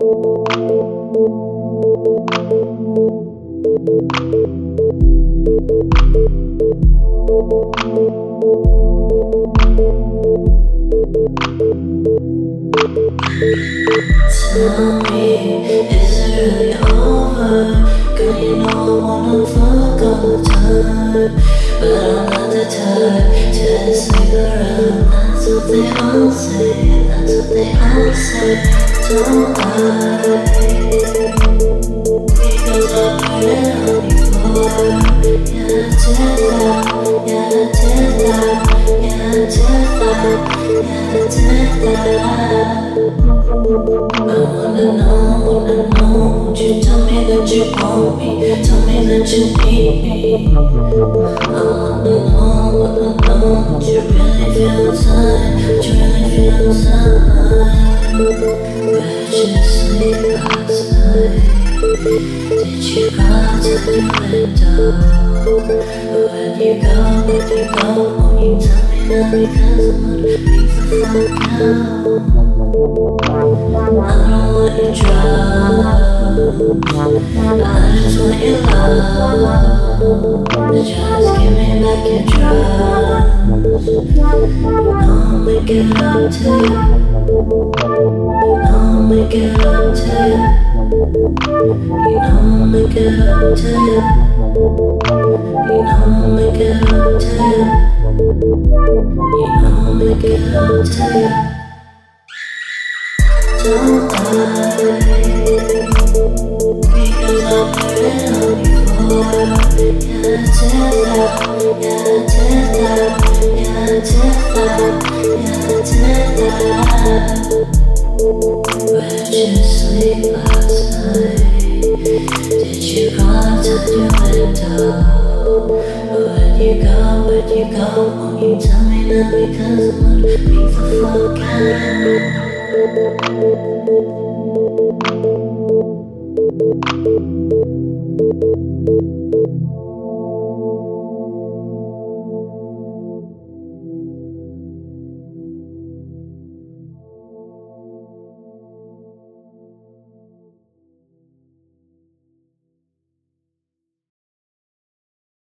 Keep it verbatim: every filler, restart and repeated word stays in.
Tell me, is it really over? Girl, you know I wanna fuck all the time, but I'm not the type to sleep around. That's what they all say, that's what they all say. Don't lie, because I put it on you for. Yeah, I did that, yeah, I did that, yeah, I did that, yeah, I did that. I wanna know, wanna know. Would you tell me that you want me? Tell me that you need me. I wanna know, wanna know. Would you really feel inside? Would you really feel inside? Where'd you sleep last night? Did you go to the window? Where'd you go, where'd you go? Won't you tell me now, because I'm gonna be the fuck out. I don't want you drugs, I just want your love. Just give me back your drugs. You know I'll make it up to you. You know I'll make it up to you. You know I'll make it up to you. You know I'll make it up to you. You know I'll make it up to you. Don't lie, because I put it on you for. Yeah, I did that, yeah, I did that, yeah, I did that, yeah, I did that. Where'd you sleep last night? Did you go out to your window? Where'd you go, where'd you go? Won't you tell me now, because I'm gonna be the fuck out. Thank you.